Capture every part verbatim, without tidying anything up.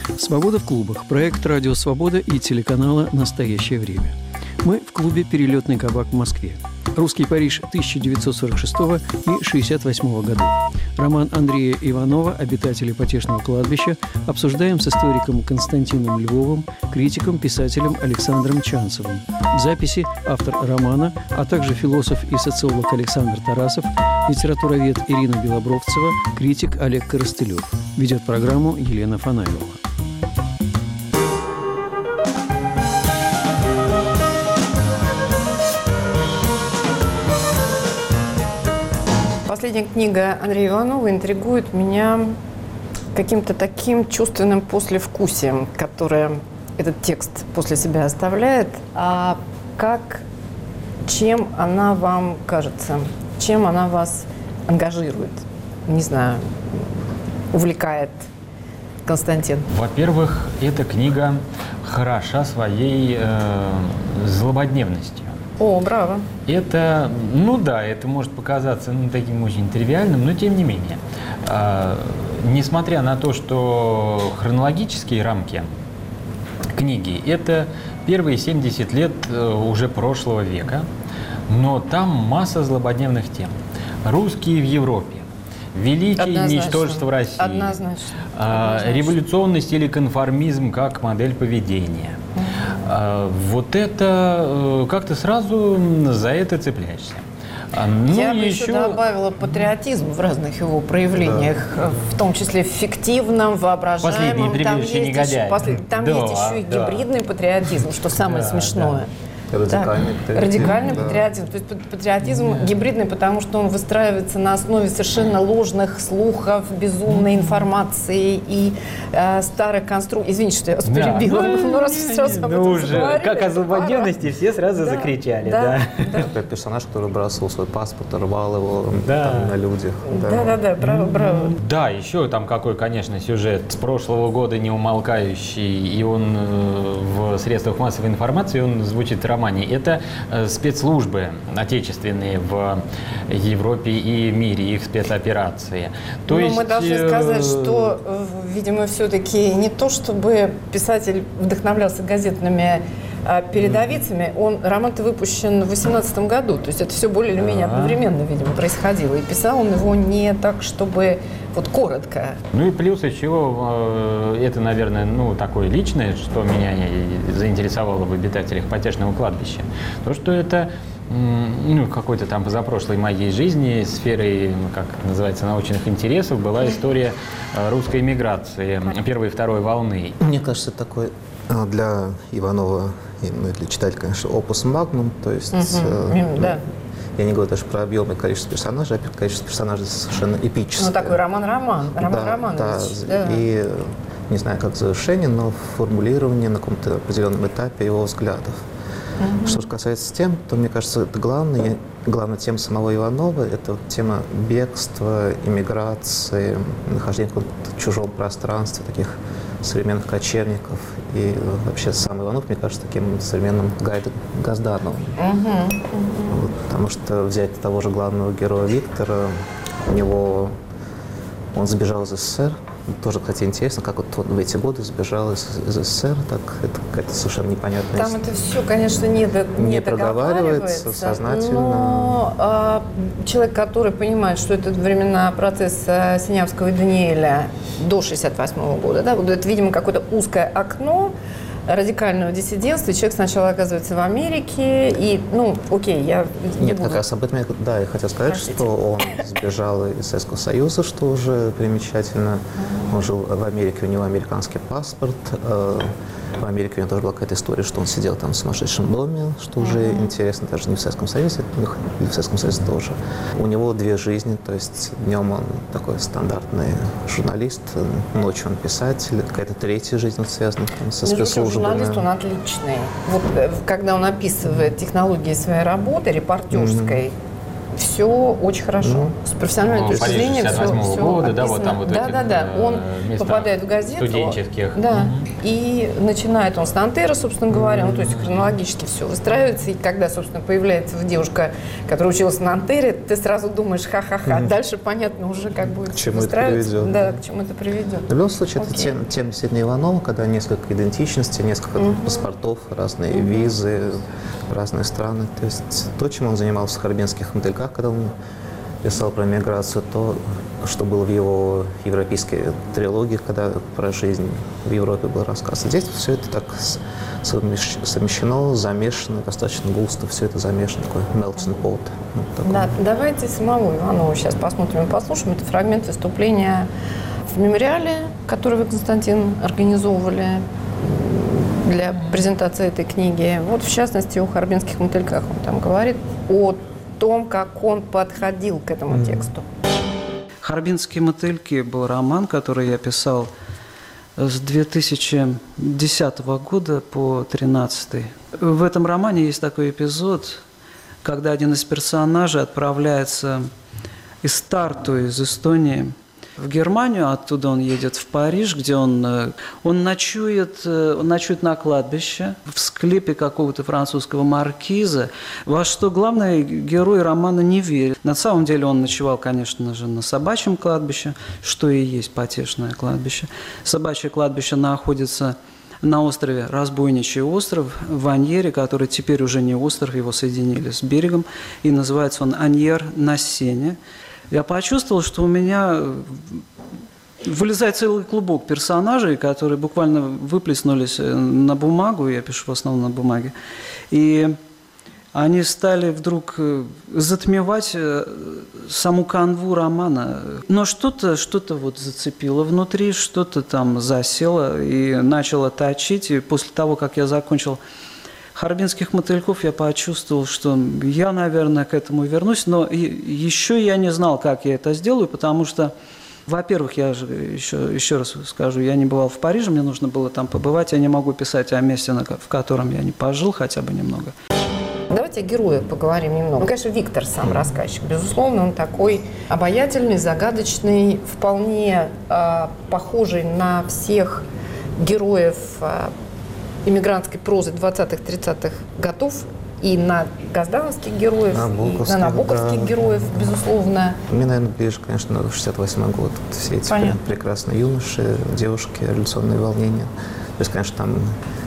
«Свобода в клубах» – проект «Радио Свобода» и телеканала «Настоящее время». Мы в клубе «Перелетный кабак» в Москве. «Русский Париж» тысяча девятьсот сорок шестого и шестьдесят восьмого годов. Роман Андрея Иванова «Обитатели потешного кладбища» обсуждаем с историком Константином Львовым, критиком, писателем Александром Чанцевым. В записи автор романа, а также философ и социолог Александр Тарасов, литературовед Ирина Белобровцева, критик Олег Коростылев. Ведет программу Елена Фанайлова. Последняя книга Андрея Иванова интригует меня каким-то таким чувственным послевкусием, которое этот текст после себя оставляет. А как, чем она вам кажется? Чем она вас ангажирует? Не знаю, увлекает, Константин? Во-первых, эта книга хороша своей э, злободневностью. О, браво. Это, ну да, это может показаться ну, таким очень тривиальным, но тем не менее. Э, несмотря на то, что хронологические рамки книги – это первые семьдесят лет э, уже прошлого века, но там масса злободневных тем. Русские в Европе, великие ничтожества России, Однозначно. Однозначно. Революционность или конформизм как модель поведения. Mm-hmm. Вот это как-то сразу за это цепляешься. Ну, Я бы еще... еще добавила патриотизм в разных его проявлениях, да. В том числе в фиктивном, воображаемом. Там, есть еще, после... Там да, есть еще и да. гибридный патриотизм, что самое да, смешное. Да. Радикальный да. патриотизм. Радикальный да. патриотизм. То есть патриотизм да. гибридный, потому что он выстраивается на основе совершенно ложных слухов, безумной информации и э, старых конструкций. Извините, что я вас да. перебила. Ну, ну, раз сразу об этом уже, как о злободневности, все сразу да. закричали. Да. Да. Да. Да. Персонаж, который бросил свой паспорт, рвал его да. там, на людях. Да-да-да, браво, браво. Да, еще там какой, конечно, сюжет с прошлого года неумолкающий, и он в средствах массовой информации, он звучит в романе. Это спецслужбы отечественные в Европе и мире, их спецоперации. То ну, есть, мы должны сказать, что, видимо, все-таки не то, чтобы писатель вдохновлялся газетными передовицами, он, роман-то выпущен в восемнадцатом году, то есть это все более или менее одновременно, видимо, происходило. И писал он его не так, чтобы вот коротко. Ну и плюс еще, это, наверное, ну, такое личное, что меня заинтересовало в «Обитателях потешного кладбища», то, что это ну, какой-то там позапрошлой моей жизни сферой, как называется, научных интересов была история русской эмиграции первой и второй волны. Мне кажется, такой для Иванова, ну и для читателя, конечно, опус магнум, то есть угу. э, да. я не говорю даже про объем и количество персонажей, а количество персонажей совершенно эпическое. Ну такой роман-роман, роман-роман. Да, да. да. И не знаю, как завершение, но формулирование на каком-то определенном этапе его взглядов. Угу. Что же касается тем, то, мне кажется, это главное, главная тема самого Иванова – это тема бегства, иммиграции, нахождения в каком-то чужом пространстве, таких современных кочевников. И вообще сам Иванов, мне кажется, таким современным Гайдом Газдановым. Uh-huh. Uh-huh. Вот, потому что взять того же главного героя Виктора, у него он сбежал из СССР. Тоже, кстати, интересно, как вот он в эти годы сбежал из, из СССР, так это какая-то совершенно непонятная Там это все, конечно, не, до, не, не проговаривается сознательно. Но а, человек, который понимает, что это времена процесса Синявского и Даниэля до шестьдесят восьмого года, да, вот это, видимо, какое-то узкое окно радикального диссидентства, и человек сначала оказывается в Америке, и, ну, окей, я не Нет, буду... как раз об этом я, да, я хотел сказать, Простите. что он сбежал из Советского Союза, что уже примечательно. Он жил в Америке, у него американский паспорт. В Америке у него тоже была какая-то история, что он сидел там в сумасшедшем доме, что уже uh-huh. интересно, даже не в Советском Союзе, и в Советском Союзе тоже. У него две жизни, то есть днем он такой стандартный журналист, ночью он писатель, какая-то третья жизнь вот, связана там, со спецслужбами. Журналист, он отличный. Вот когда он описывает технологии своей работы, репортерской, mm-hmm. все очень хорошо. Mm-hmm. С профессиональной точки зрения все, все года, описано. да, вот там вот да, эти да, да. Он попадает в газету. Студенческих. Да. Mm-hmm. и начинает он с Нантера, собственно говоря, ну, то есть хронологически все выстраивается, и когда, собственно, появляется девушка, которая училась в Нантере, ты сразу думаешь, ха-ха-ха, mm-hmm. дальше понятно уже, как будет к чему выстраиваться. Это приведет. Да, к чему это приведет. В любом случае, okay. это тема, тема действительно Иванова, когда несколько идентичностей, несколько mm-hmm. паспортов, разные mm-hmm. визы, разные страны. То есть то, чем он занимался в «Харбинских мотыльках», когда он писал про миграцию, то, что было в его европейской трилогии, когда про жизнь в Европе был рассказ. Здесь все это так совмещено, замешано, достаточно густо, все это замешано, такой melting pot. Ну, да, давайте самого Иванова сейчас посмотрим и послушаем. Это фрагмент выступления в мемориале, который вы, Константин, организовывали для презентации этой книги. Вот, в частности, о «Харбинских мотыльках» он там говорит о том, как он подходил к этому mm-hmm. тексту. «Харбинские мотыльки» был роман, который я писал с две тысячи десятого года по две тысячи тринадцатый. В этом романе есть такой эпизод, когда один из персонажей отправляется из Тарту, из Эстонии, в Германию, оттуда он едет в Париж, где он, он, ночует, он ночует на кладбище, в склепе какого-то французского маркиза, во что главный герой романа не верит. На самом деле он ночевал, конечно же, на собачьем кладбище, что и есть потешное кладбище. Собачье кладбище находится на острове, Разбойничий остров, в Аньере, который теперь уже не остров, его соединили с берегом, и называется он Аньер на Сене. Я почувствовал, что у меня вылезает целый клубок персонажей, которые буквально выплеснулись на бумагу, я пишу в основном на бумаге, и они стали вдруг затмевать саму канву романа. Но что-то что-то вот зацепило внутри, что-то там засело и начало точить. И после того, как я закончил «Харбинских мотыльков», я почувствовал, что я, наверное, к этому вернусь. Но еще я не знал, как я это сделаю, потому что, во-первых, я же еще, еще раз скажу, я не бывал в Париже, мне нужно было там побывать. Я не могу писать о месте, в котором я не пожил хотя бы немного. Давайте о героях поговорим немного. Ну, конечно, Виктор сам рассказчик. Безусловно, он такой обаятельный, загадочный, вполне э, похожий на всех героев э, иммигрантской прозы двадцатых-тридцатых годов, и на газдановских героев, и на набоковских да. героев, безусловно. Мне, наверное, ближе, конечно, шестьдесят восьмой год. Все эти Понятно. прекрасные юноши, девушки, революционные волнения. То есть, конечно, там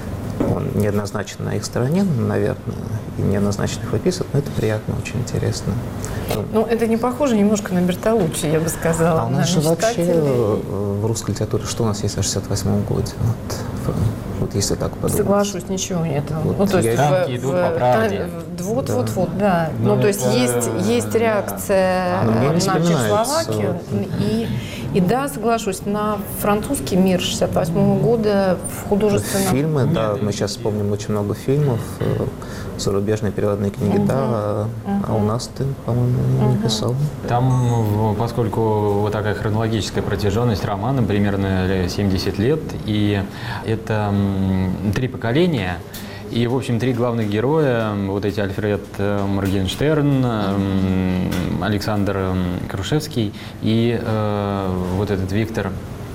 он неоднозначен на их стороне, наверное, и неоднозначно их выписывает, но это приятно, очень интересно. Ну, это не похоже немножко на Бертолуччи, я бы сказала. А у нас же вообще в русской литературе что у нас есть в шестьдесят восьмом году? Вот, вот если так подумать. Соглашусь, ничего нет. Вот ну, то есть танки в, идут в, по правде. Вот, да. вот, вот, да. Ну, ну то есть есть, есть реакция да. на Чехословакию. И, и да, соглашусь, на французский мир шестьдесят восьмого года в художественном... Фильмы, да, мы сейчас вспомним очень много фильмов, зарубежные переводные книги, uh-huh. да, uh-huh. а у нас ты, по-моему, uh-huh. не писал. Там, поскольку вот такая хронологическая протяженность романа, примерно семьдесят лет, и это три поколения, и, в общем, три главных героя, вот эти Альфред Моргенштерн, Александр Крушевский и э, вот этот Виктор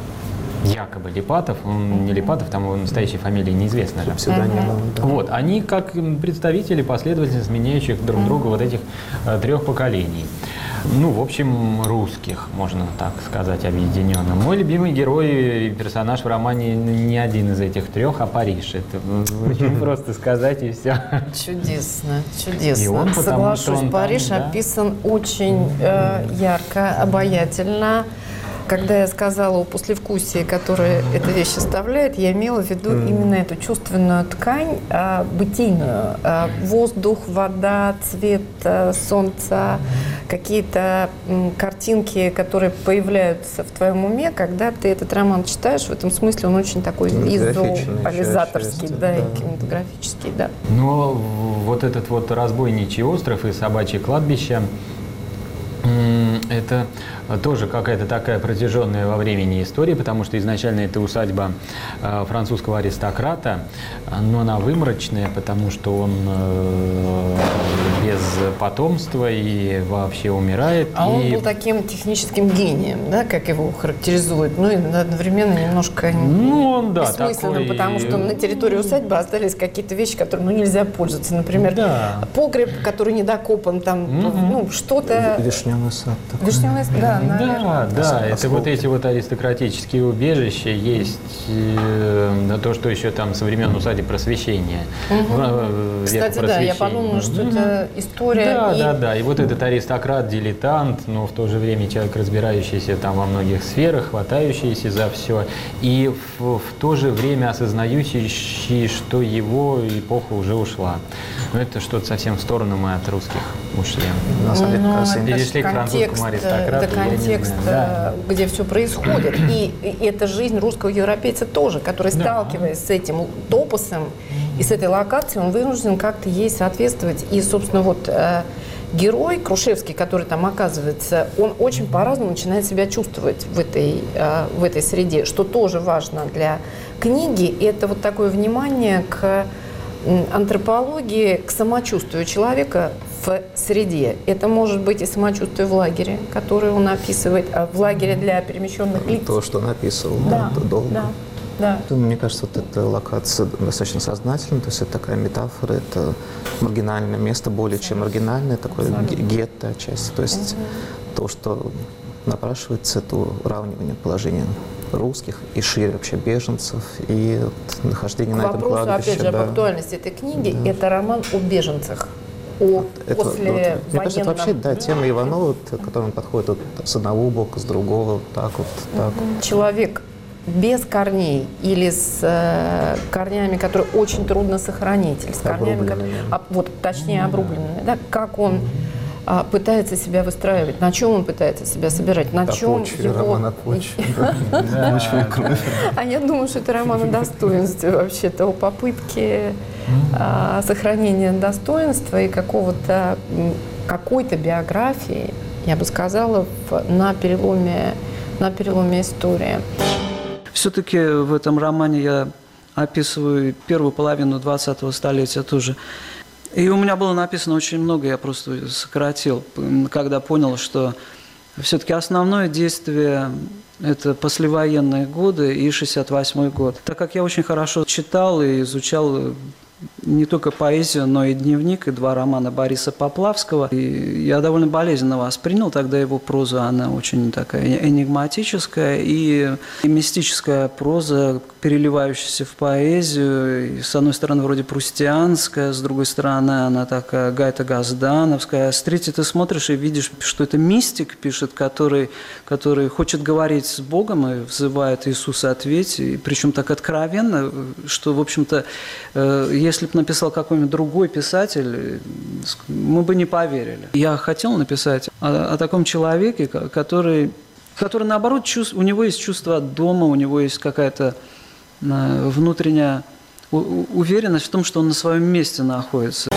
якобы Липатов, он не Липатов, там его настоящей фамилии неизвестна. Псевдоним, да. Вот, они как представители, последовательно сменяющих друг друга вот этих э, трех поколений. Ну, в общем, русских, можно так сказать, объединенно. Мой любимый герой и персонаж в романе не один из этих трех, а Париж. Это очень просто сказать, и все. Чудесно, чудесно. И он, Соглашусь, он Париж там, да? описан очень э, ярко, обаятельно. Когда я сказала о послевкусии, которое эта вещь оставляет, я имела в виду mm. именно эту чувственную ткань, а, бытийную. А, воздух, вода, цвет а, солнца, какие-то м, картинки, которые появляются в твоем уме, когда ты этот роман читаешь. В этом смысле он очень такой визуализаторский, да, да, и кинематографический, да. Но вот этот вот разбойничий остров и собачье кладбище, Это тоже какая-то такая протяженная во времени история, потому что изначально это усадьба э, французского аристократа, но она выморочная, потому что он э, без потомства и вообще умирает. А и... он был таким техническим гением, да, как его характеризуют, ну и одновременно немножко ну, он, да, бессмысленным, такой... потому что на территории усадьбы остались какие-то вещи, которыми ну, нельзя пользоваться. Например, да. погреб, который недокопан, там, mm-hmm. ну, что-то... Вишневый сад такой. Вишневый сад, да, наверное. Да, да, это вот эти вот аристократические убежища, есть э, то, что еще там со времен усадеб Просвещения. Угу. Кстати, да, я подумала, что угу. это история. Да, и... да, да. И вот этот аристократ, дилетант, но в то же время человек, разбирающийся там во многих сферах, хватающийся за все, и в, в то же время осознающий, что его эпоха уже ушла. Но это что-то совсем в сторону мы от русских ушли. На самом деле, кажется, перешли к французскому аристократу. Это контекст, да. где все происходит. И, и это жизнь русского европейца тоже, который, да. сталкиваясь с этим топосом и с этой локацией, он вынужден как-то ей соответствовать. И, собственно, вот э, герой Крушевский, который там оказывается, он очень по-разному начинает себя чувствовать в этой, э, в этой среде, что тоже важно для книги. Это вот такое внимание к антропологии, к самочувствию человека в среде. Это может быть и самочувствие в лагере, которое он описывает, а в лагере для перемещенных лиц. То, что он описывал, да, да, долго. Да, да. Мне кажется, вот эта локация достаточно сознательная, то есть это такая метафора, это маргинальное место, более чем маргинальное, такое гетто отчасти. То есть угу. то, что напрашивается, это уравнивание положения русских и шире вообще беженцев, и вот нахождение К на этом кладбище. К вопросу, опять же, да. об актуальности этой книги, да. это роман о беженцах, о это, после вот, военном... Мне кажется, это вообще, да, тема Иванова, к которой он подходит вот, с одного бока, с другого, вот так вот, так вот. Человек без корней или с э, корнями, которые очень трудно сохранить, или с корнями, которые, а, вот, точнее, обрубленными, да, как он а, пытается себя выстраивать, на чем он пытается себя собирать, на чем почве, его... роман о почве, почве и крови. А я думаю, что это роман о достоинстве вообще-то, о попытке а, сохранения достоинства и какого-то, какой-то биографии, я бы сказала, в, на переломе, на переломе истории. Все-таки в этом романе я описываю первую половину двадцатого столетия тоже. И у меня было написано очень много, я просто сократил, когда понял, что все-таки основное действие – это послевоенные годы и шестьдесят восьмой год. Так как я очень хорошо читал и изучал не только поэзию, но и дневник, и два романа Бориса Поплавского. И я довольно болезненно воспринял тогда его прозу, она очень такая энигматическая и, и мистическая проза, переливающаяся в поэзию. И, с одной стороны, вроде прустианская, с другой стороны, она такая гайто-газдановская. С третьей ты смотришь и видишь, что это мистик пишет, который, который хочет говорить с Богом и взывает Иисуса ответь, и причем так откровенно, что, в общем-то, если бы написал какой-нибудь другой писатель, мы бы не поверили. Я хотел написать о, о таком человеке, который, который наоборот, чувств, у него есть чувство дома, у него есть какая-то внутренняя уверенность в том, что он на своем месте находится.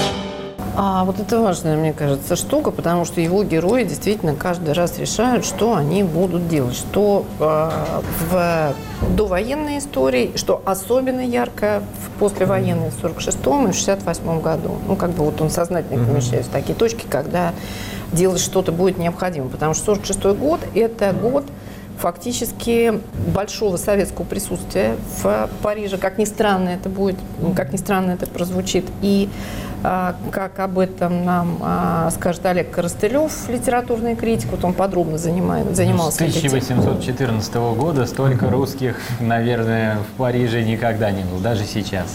А вот это важная, мне кажется, штука, потому что его герои действительно каждый раз решают, что они будут делать, что э, в довоенной истории, что особенно ярко в послевоенной в сорок шестом и в шестьдесят восьмом году. Ну, как бы вот он сознательно помещает в такие точки, когда делать что-то будет необходимо, потому что сорок шестой год – это год фактически большого советского присутствия в Париже. Как ни странно это будет, как ни странно это прозвучит. И а, как об этом нам а, скажет Олег Коростылев, литературный критик, вот он подробно занимает, занимался этим. С тысяча восемьсот четырнадцатого года столько русских, наверное, в Париже никогда не было, даже сейчас.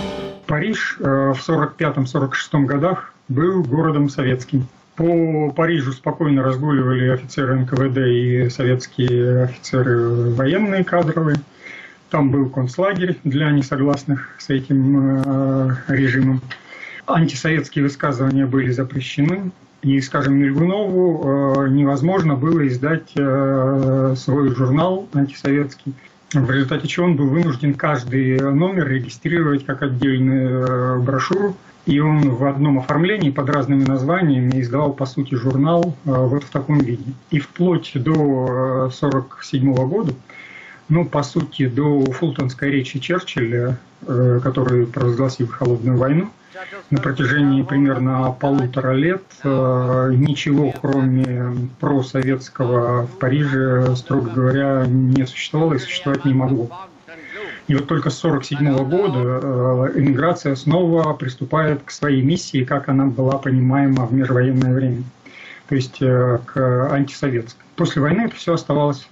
Париж в сорок пятом — сорок шестом годах был городом советским. По Парижу спокойно разгуливали офицеры эн ка вэ дэ и советские офицеры военные, кадровые. Там был концлагерь для несогласных с этим э, режимом. Антисоветские высказывания были запрещены. И, скажем, Мильгунову э, невозможно было издать э, свой журнал антисоветский. в результате чего он был вынужден каждый номер регистрировать как отдельную брошюру. И он в одном оформлении под разными названиями издавал, по сути, журнал вот в таком виде. И вплоть до сорок седьмого года, ну, по сути, до фултонской речи Черчилля, который провозгласил холодную войну, на протяжении примерно полутора лет ничего, кроме просоветского в Париже, строго говоря, не существовало и существовать не могло. И вот только с сорок седьмого года эмиграция снова приступает к своей миссии, как она была понимаема в межвоенное время, то есть к антисоветской. После войны это все оставалось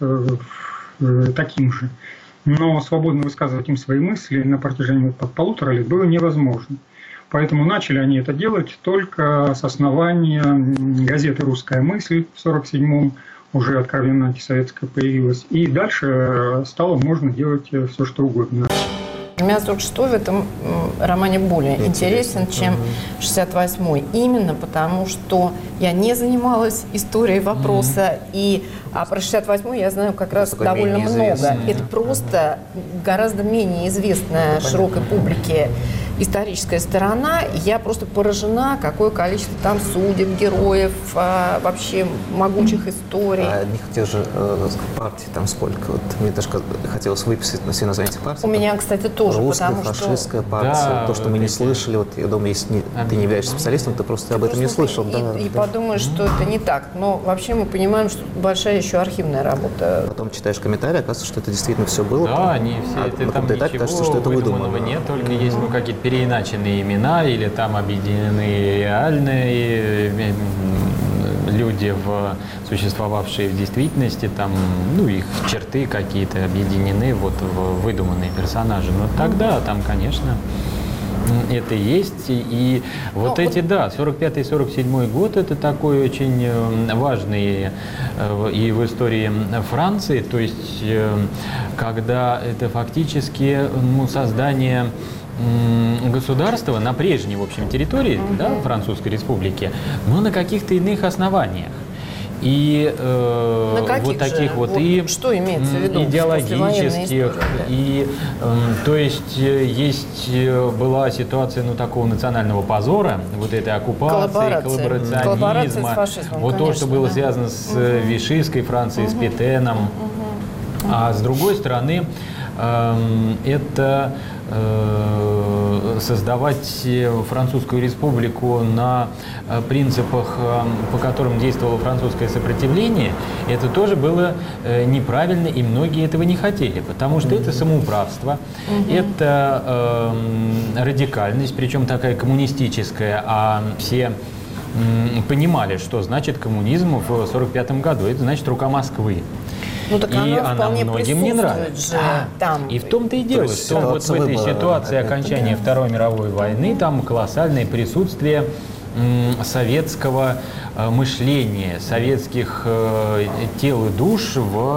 таким же. Но свободно высказывать им свои мысли на протяжении полутора лет было невозможно. Поэтому начали они это делать только с основания газеты «Русская мысль» в сорок седьмом, уже откровенно антисоветская появилась. И дальше стало можно делать все, что угодно. Для меня сорок шестой в этом романе более интересен, чем шестьдесят восьмой. Именно потому, что я не занималась историей вопроса, mm-hmm. и а про шестьдесят восьмой я знаю как раз Такой довольно много. известный. Это просто гораздо менее известная ну, широкой публике историческая сторона. Я просто поражена, какое количество там судеб, героев, а, вообще могучих историй. А одних тех же э, партий там сколько? Вот мне даже хотелось выписать на все названия этих партий. У меня, кстати, тоже. Русская, потому фашистская что... партия. Да, то, что вот мы не эти... слышали. Вот я думаю, если не, ты не являешься специалистом, ты просто ты об этом не слышал. И, да, и, и да. подумаешь, что это не так. Но вообще мы понимаем, что большая еще архивная работа. Потом читаешь комментарии, оказывается, что это действительно все было. Да, они все а это на там каком-то этапе ничего кажется, что это выдуманного выдумано. нет, только есть ну, какие-то переиначенные имена или там объединены реальные люди, в, существовавшие в действительности, там, ну, их черты какие-то объединены вот в выдуманные персонажи. Но тогда там, конечно, это есть. И вот ну, эти, вот... да, сорок пятый сорок седьмой год, это такой очень важный и в истории Франции, то есть когда это фактически ну, создание государства на прежней, в общем, территории, mm-hmm. да, Французской Республики, но на каких-то иных основаниях. И э, вот таких же? вот, вот и что имеется в виду идеологических, и э, то есть есть была ситуация ну такого национального позора, вот этой оккупации, коллаборационизма, вот конечно, то, что было да. связано с угу. Вишистской Францией, угу. с Петеном, угу. а с другой стороны э, это создавать Французскую республику на принципах, по которым действовало французское сопротивление, это тоже было неправильно, и многие этого не хотели, потому что это самоуправство, угу. это э, радикальность, причем такая коммунистическая, а все понимали, что значит коммунизм в сорок пятом году, это значит рука Москвы. Ну, так и она многим не нравится. Же, там. И в том-то и дело, что вот в этой ситуации окончания да. Второй мировой войны там колоссальное присутствие м, советского э, мышления, советских э, тел и душ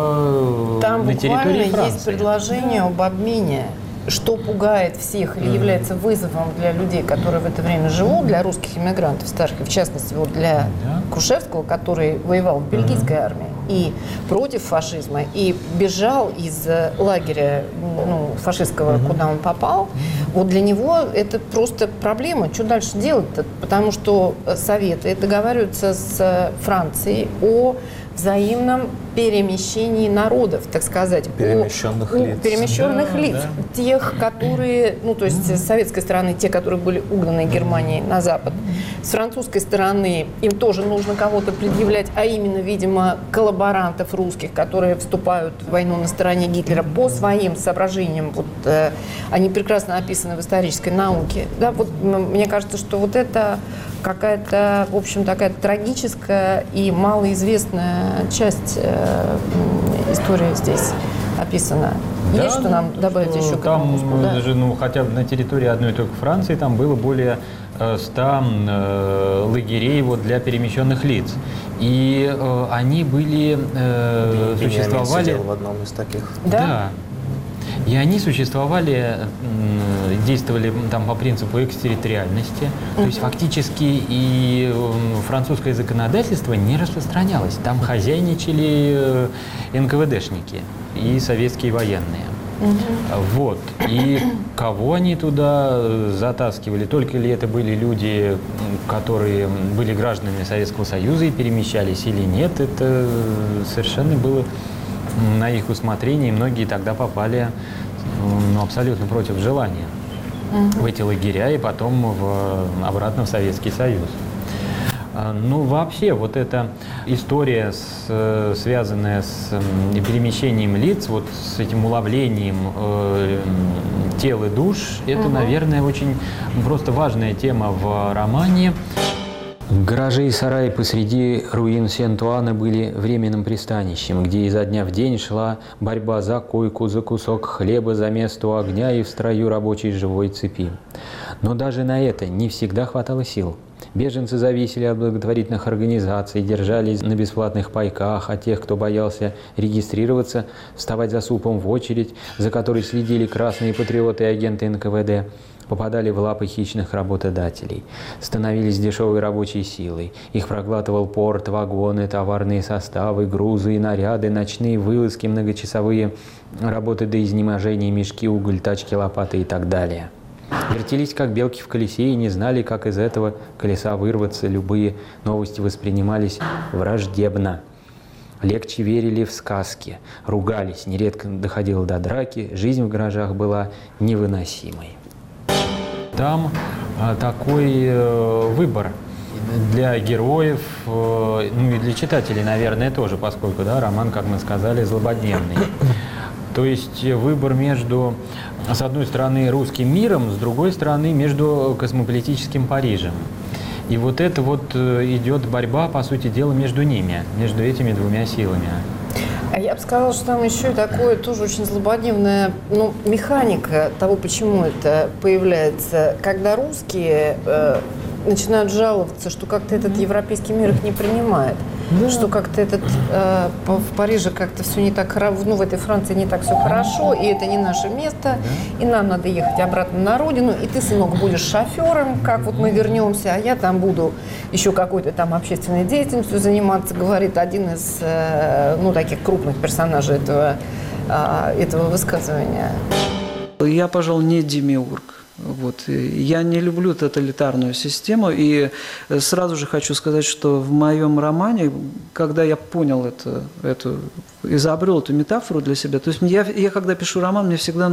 в, там на территории Франции. Там есть предложение об обмене. Что пугает всех или является вызовом для людей, которые в это время живут, для русских иммигрантов старых, в частности, вот для Крушевского, который воевал в бельгийской армии и против фашизма, и бежал из лагеря ну, фашистского, куда он попал, вот для него это просто проблема. Что дальше делать-то? Потому что Советы договариваются с Францией о взаимном перемещении народов, так сказать, перемещенных о, лиц, о перемещенных да, лиц, да. тех, которые, ну то есть с советской стороны те, которые были угнаны Германией на Запад, с французской стороны им тоже нужно кого-то предъявлять, а именно, видимо, коллаборантов русских, которые вступают в войну на стороне Гитлера по своим соображениям, вот э, они прекрасно описаны в исторической науке, да, вот мне кажется, что вот это какая-то, в общем, такая трагическая и малоизвестная часть э, истории здесь описана. Да, Есть что нам добавить что еще к там, этому куску, да? даже, ну, хотя бы на территории одной только Франции там было более э, ста э, лагерей вот, для перемещенных лиц. И э, они были, э, существовали... сидел в одном из таких. Да? Да. И они существовали, действовали там по принципу экстерриториальности. Uh-huh. То есть фактически и французское законодательство не распространялось. Там хозяйничали эн ка вэ дэшники. и советские военные. Вот. И кого они туда затаскивали? Только ли это были люди, которые были гражданами Советского Союза и перемещались, или нет? Это совершенно было на их усмотрение. Многие тогда попали ну, абсолютно против желания в эти лагеря и потом в, обратно в Советский Союз. Ну, вообще, вот эта история, с, связанная с перемещением лиц, вот с этим уловлением э, тел и душ, это, угу. наверное, очень просто важная тема в романе. Гаражи и сараи посреди руин Сент-Уана были временным пристанищем, где изо дня в день шла борьба за койку, за кусок хлеба, за место у огня и в строю рабочей живой цепи. Но даже на это не всегда хватало сил. Беженцы зависели от благотворительных организаций, держались на бесплатных пайках, а тех, кто боялся регистрироваться, вставать за супом в очередь, за которой следили красные патриоты и агенты эн ка вэ дэ, попадали в лапы хищных работодателей, становились дешевой рабочей силой. Их проглатывал порт, вагоны, товарные составы, грузы и наряды, ночные вылазки, многочасовые работы до изнеможения, мешки, уголь, тачки, лопаты и так далее. Вертелись, как белки в колесе, и не знали, как из этого колеса вырваться. Любые новости воспринимались враждебно. Легче верили в сказки, ругались, нередко доходило до драки. Жизнь в гаражах была невыносимой. Там а, такой э, выбор для героев, э, ну и для читателей, наверное, тоже, поскольку да, роман, как мы сказали, злободневный. То есть выбор между, с одной стороны, русским миром, с другой стороны, между космополитическим Парижем. И вот это вот идет борьба, по сути дела, между ними, между этими двумя силами. А я бы сказала, что там еще и такое тоже очень злободневная, ну, механика того, почему это появляется. Когда русские э, начинают жаловаться, что как-то этот европейский мир их не принимает. Да. Что как-то этот э, в Париже как-то все не так хорошо, ну, в этой Франции не так все хорошо, и это не наше место, и нам надо ехать обратно на родину, и ты, сынок, будешь шофером, как вот мы вернемся, а я там буду еще какой-то там общественной деятельностью заниматься, говорит один из, э, ну, таких крупных персонажей этого, э, этого высказывания. Я, пожалуй, не демиург. Вот. Я не люблю тоталитарную систему, и сразу же хочу сказать, что в моем романе, когда я понял это, эту, изобрел эту метафору для себя, то есть я, я когда пишу роман, мне всегда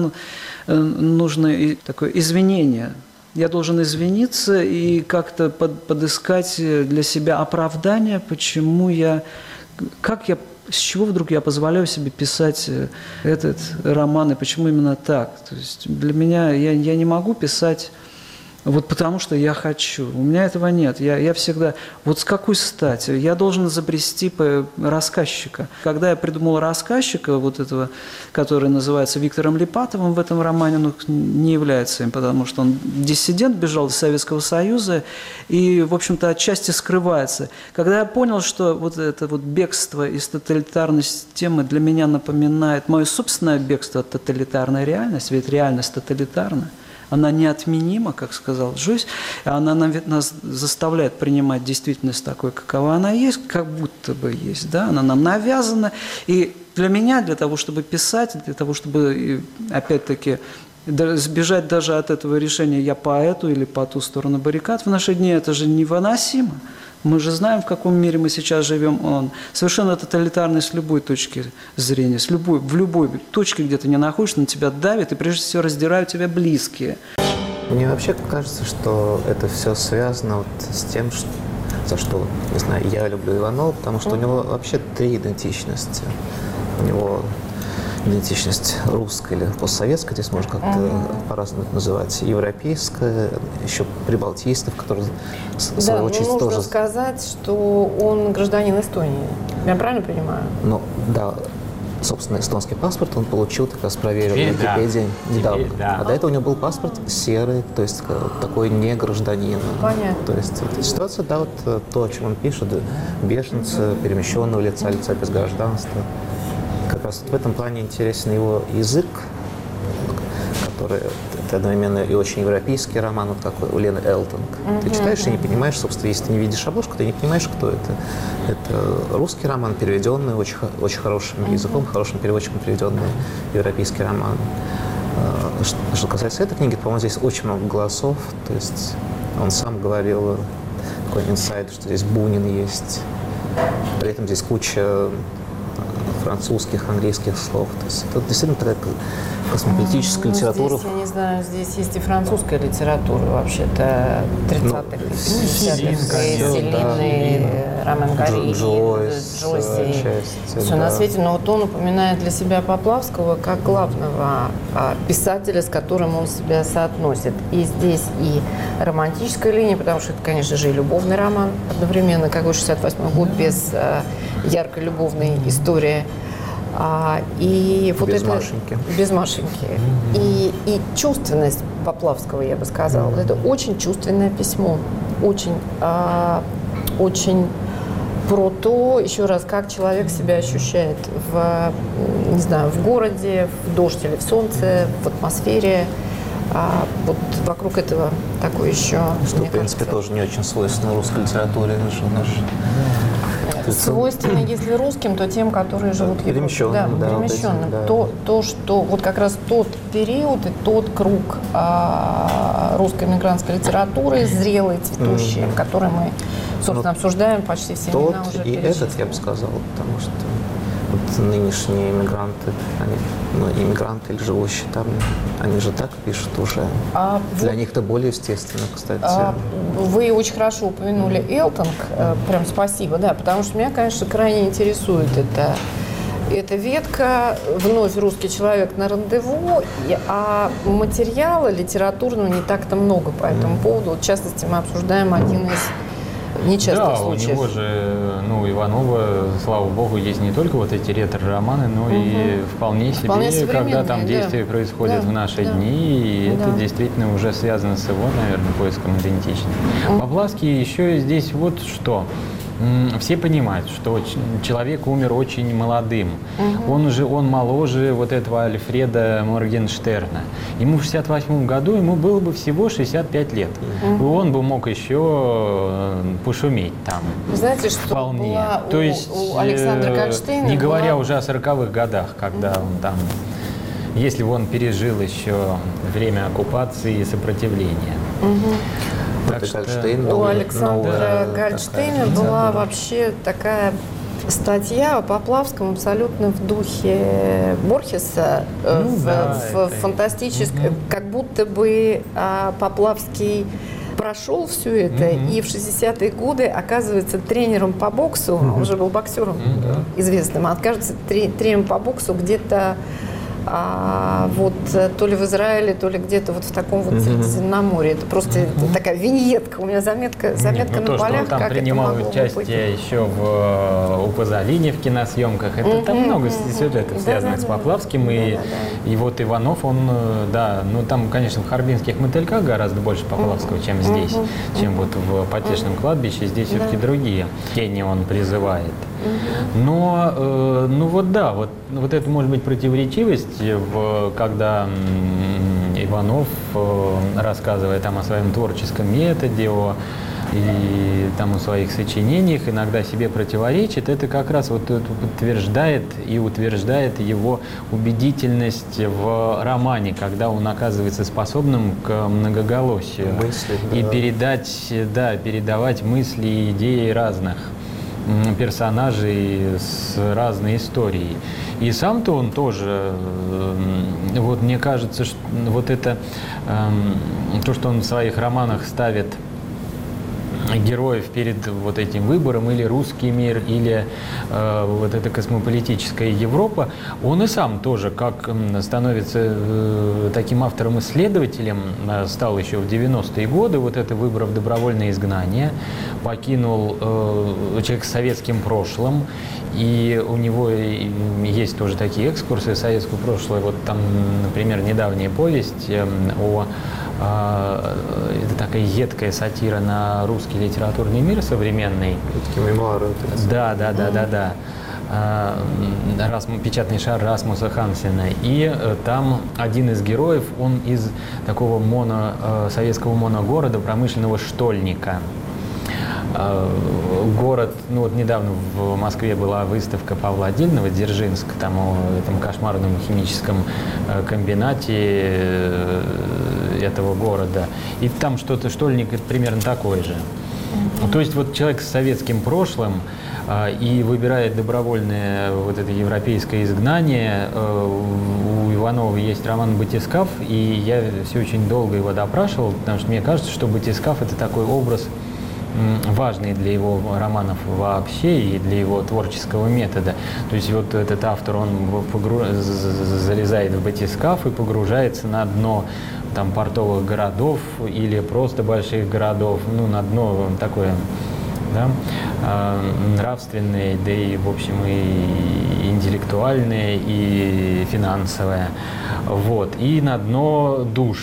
нужно такое извинение. Я должен извиниться и как-то под, подыскать для себя оправдание, почему я, как я с чего вдруг я позволяю себе писать этот роман, и почему именно так? То есть для меня я, я не могу писать вот потому, что я хочу. У меня этого нет. Я, я всегда... Вот с какой стати? Я должен изобрести рассказчика. Когда я придумал рассказчика, вот этого, который называется Виктором Липатовым в этом романе, он не является им, потому что он диссидент, бежал из Советского Союза и, в общем-то, отчасти скрывается. Когда я понял, что вот это вот бегство из тоталитарной системы для меня напоминает мое собственное бегство от тоталитарной реальности, ведь реальность тоталитарна, она неотменима, как сказал Жойс, она нас заставляет принимать действительность такой, какова она есть, как будто бы есть, да, она нам навязана. И для меня, для того, чтобы писать, для того, чтобы, опять-таки, сбежать даже от этого решения «я по эту или по ту сторону баррикад», в наши дни это же невыносимо. Мы же знаем, в каком мире мы сейчас живем. Он совершенно тоталитарный с любой точки зрения, с любой, в любой точке, где ты не находишься, на тебя давит, и прежде всего раздирают тебя близкие. Мне вообще кажется, что это все связано вот с тем, что, за что, не знаю, я люблю Иванова, потому что у него вообще три идентичности. У него идентичность русская или постсоветская, здесь можно как-то uh-huh. по-разному называть, европейская, еще прибалтийская, в которой, в свою да, очередь, но тоже... нужно сказать, что он гражданин Эстонии. Я правильно понимаю? Ну, да. Собственно, эстонский паспорт он получил, как раз проверил на Википедии да. недавно. Теперь, да. А до этого у него был паспорт серый, то есть такой не гражданин. Понятно. То есть эта ситуация, да, вот то, о чем он пишет, беженцы, перемещенного лица, лица без гражданства. Как раз в этом плане интересен его язык, который это одновременно и очень европейский роман, вот такой у Лены Элтонг. Mm-hmm. Ты читаешь и не понимаешь, собственно, если ты не видишь обложку, ты не понимаешь, кто это. Это русский роман, переведенный очень, очень хорошим mm-hmm. языком, хорошим переводчиком переведенный европейский роман. Что, что касается этой книги, по-моему, здесь очень много голосов. То есть он сам говорил, такой инсайд, что здесь Бунин есть. При этом здесь куча французских, английских слов. То есть это действительно такая космополитическая ну, литература. Здесь, я не знаю, здесь есть и французская литература вообще-то тридцатых, пятидесятых, Селины, Ромен Гори, Джойси, все на свете. Но вот он упоминает для себя Поплавского как главного писателя, с которым он себя соотносит. И здесь и романтическая линия, потому что это, конечно же, и любовный роман одновременно, как бы шестьдесят восьмой год без яркой любовной истории. А, и вот без это, Машеньки. Без Машеньки. Mm-hmm. И, и чувственность Поплавского, я бы сказала. Mm-hmm. Это очень чувственное письмо. Очень, а, очень про то, еще раз, как человек себя ощущает в, не знаю, в городе, в дождь или в солнце, в атмосфере. А вот вокруг этого такое еще, что, в принципе, кажется, тоже не очень свойственно русской литературе. Свойственно, если русским, то тем, которые живут в Европе. Перемещенным, да, да, перемещенным. Вот этим, да. То, то, что вот как раз тот период и тот круг а, русской эмигрантской литературы, зрелый, цветущий, mm-hmm. который мы, собственно, ну, обсуждаем почти все тот имена уже и этот, я бы сказал, потому что вот нынешние иммигранты, они, ну, иммигранты или живущие там, они же так пишут уже. А Для вот, них это более естественно, кстати. А, вы очень хорошо упомянули mm-hmm. Элтонг, mm-hmm. прям спасибо, да, потому что меня, конечно, крайне интересует это. Эта ветка, вновь русский человек на рандеву, а материала литературного не так-то много по этому mm-hmm. поводу. Вот, в частности, мы обсуждаем один из нечастых да, случаев. У него же, ну, Иванова, слава богу, есть не только вот эти ретро-романы, но угу. и вполне себе, вполне когда там действия да. происходят да. в наши да. дни, и да. это действительно уже связано с его, наверное, поиском идентичности. Угу. Поплавский еще и здесь вот что. Все понимают, что человек умер очень молодым. Угу. Он уже, он моложе вот этого Альфреда Моргенштерна. Ему в шестьдесят восьмом году ему было бы всего шестьдесят пять лет. Угу. И он бы мог еще пошуметь там. Знаете, что вполне. Была То у, есть, у Александра Гольштейна не была... говоря уже о сороковых годах, когда угу. он там, если бы он пережил еще время оккупации и сопротивления. Угу. Так что у Александра Гольштейна была вообще такая статья о Поплавском абсолютно в духе Борхеса, ну, в, да, в это... фантастическом, угу. как будто бы а, Поплавский прошел все это, mm-hmm. и в шестидесятые годы оказывается тренером по боксу, mm-hmm. он уже был боксером mm-hmm. известным, а окажется тренером по боксу где-то А, вот то ли в Израиле, то ли где-то вот в таком вот Средиземноморье. Это просто mm-hmm. такая виньетка. У меня заметка, заметка Нет, ну, на то, полях, что он там как принимал это могло участие быть. еще в, у Пазолини в киносъемках. Это mm-hmm. там много mm-hmm. сюжетов, mm-hmm. связанных да, с Поплавским. Да, и, да, да. и вот Иванов, он, да, ну там, конечно, в Харбинских мотыльках гораздо больше Поплавского, mm-hmm. чем здесь, mm-hmm. чем вот в Потешном mm-hmm. кладбище. Здесь да. все-таки другие тени он призывает. Mm-hmm. Но, э, ну вот да, вот, вот это может быть противоречивость, в, когда м, Иванов, э, рассказывая там о своем творческом методе, о, и там о своих сочинениях, иногда себе противоречит, это как раз вот утверждает и утверждает его убедительность в романе, когда он оказывается способным к многоголосию мысли, и да. передать, да, передавать мысли и идеи разных персонажей с разной историей. И сам-то он тоже, вот мне кажется, что вот это, то, что он в своих романах ставит героев перед вот этим выбором, или русский мир, или э, вот эта космополитическая Европа, он и сам тоже, как становится э, таким автором-исследователем, э, стал еще в девяностые годы, вот это выбрав добровольное изгнание, покинул э, человек с советским прошлым, и у него есть тоже такие экскурсы в советское прошлое, вот там, например, недавняя повесть э, о это такая едкая сатира на русский литературный мир современный. Такие мемуары. Да, да, да, да, да. печатный шар Расмуса Хансена. И там один из героев, он из такого моно, советского моногорода, промышленного Штольника. Город, ну вот недавно в Москве была выставка Павла Отдельного, Дзержинск, там о этом кошмарном химическом комбинате этого города. И там что-то, Штольник примерно такой же. Mm-hmm. То есть вот человек с советским прошлым и выбирает добровольное вот это европейское изгнание. У Иванова есть роман «Батискаф», и я все очень долго его допрашивал, потому что мне кажется, что «Батискаф» — это такой образ, важный для его романов вообще и для его творческого метода. То есть вот этот автор, он погруж... залезает в батискаф и погружается на дно там портовых городов или просто больших городов, ну, на дно такое, да, нравственное, да и, в общем, и интеллектуальное, и финансовое. Вот. И на дно душ,